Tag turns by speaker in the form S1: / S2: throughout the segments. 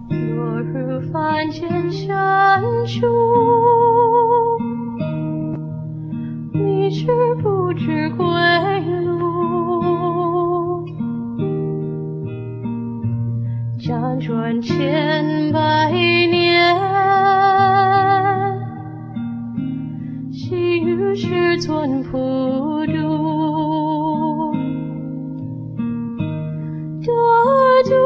S1: 落入凡间深处，迷失不知归路，辗转千百年，细雨世尊普渡，得度。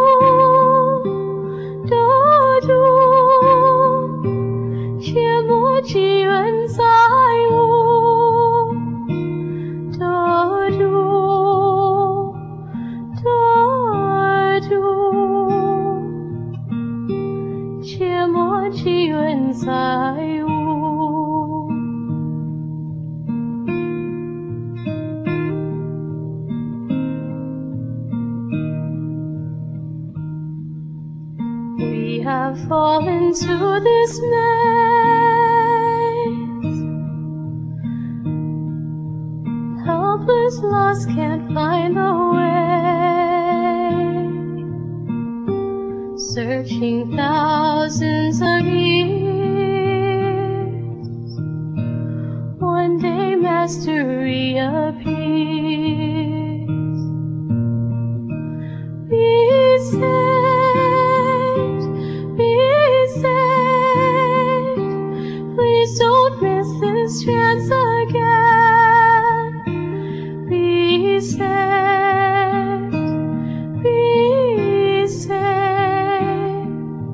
S1: 切莫积怨在吾，得度，得度，切莫积怨在吾。We have fallen to this maze, helpless, lost, can't find the way, searching thousands of years. One day mastery appears. Be saved, be saved. Please don't miss this chance again. Be saved, be saved.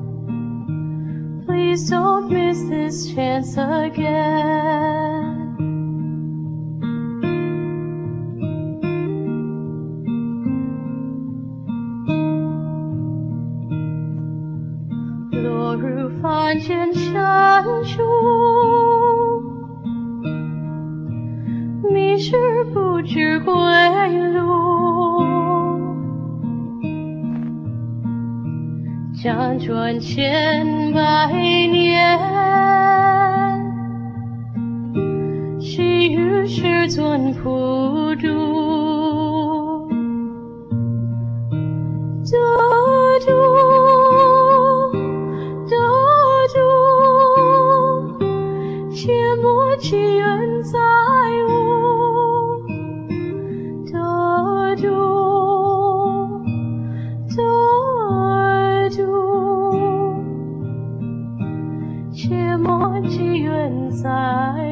S1: Please don't miss this chance again.落入凡间深处，迷失不知归路，辗转千百年，细雨世尊普渡，得度。切莫积怨在吾，得度，得度，切莫积怨在吾。